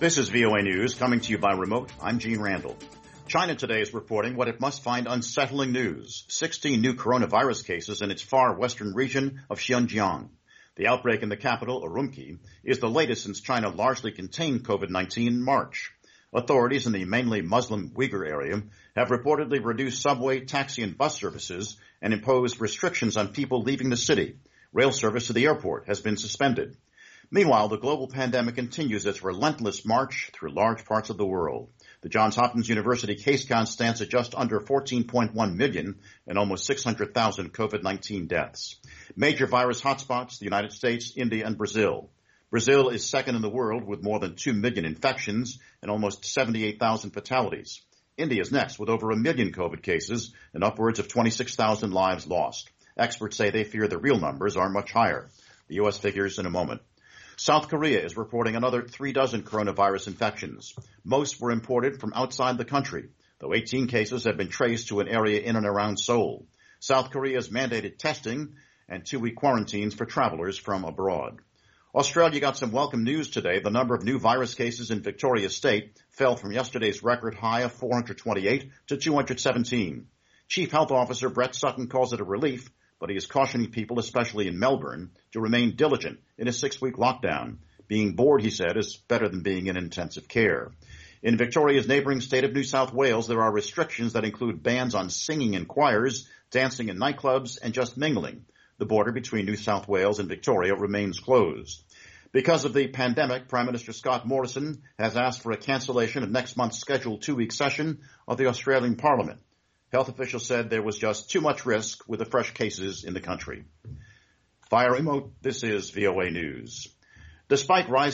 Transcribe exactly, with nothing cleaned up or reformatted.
This is V O A News, coming to you by remote. I'm Gene Randall. China today is reporting what it must find unsettling news. sixteen new coronavirus cases in its far western region of Xinjiang. The outbreak in the capital, Urumqi, is the latest since China largely contained COVID nineteen in March. Authorities in the mainly Muslim Uyghur area have reportedly reduced subway, taxi, and bus services and imposed restrictions on people leaving the city. Rail service to the airport has been suspended. Meanwhile, the global pandemic continues its relentless march through large parts of the world. The Johns Hopkins University case count stands at just under fourteen point one million and almost six hundred thousand COVID nineteen deaths. Major virus hotspots, the United States, India, and Brazil. Brazil is second in the world with more than two million infections and almost seventy-eight thousand fatalities. India is next with over a million COVID cases and upwards of twenty-six thousand lives lost. Experts say they fear the real numbers are much higher. The U S figures in a moment. South Korea is reporting another three dozen coronavirus infections. Most were imported from outside the country, though eighteen cases have been traced to an area in and around Seoul. South Korea has mandated testing and two-week quarantines for travelers from abroad. Australia got some welcome news today. The number of new virus cases in Victoria State fell from yesterday's record high of four hundred twenty-eight to two hundred seventeen. Chief Health Officer Brett Sutton calls it a relief, but he is cautioning people, especially in Melbourne, to remain diligent in a six-week lockdown. Being bored, he said, is better than being in intensive care. In Victoria's neighboring state of New South Wales, there are restrictions that include bans on singing in choirs, dancing in nightclubs, and just mingling. The border between New South Wales and Victoria remains closed. Because of the pandemic, Prime Minister Scott Morrison has asked for a cancellation of next month's scheduled two-week session of the Australian Parliament. Health officials said there was just too much risk with the fresh cases in the country. Via remote, this is V O A News. Despite rising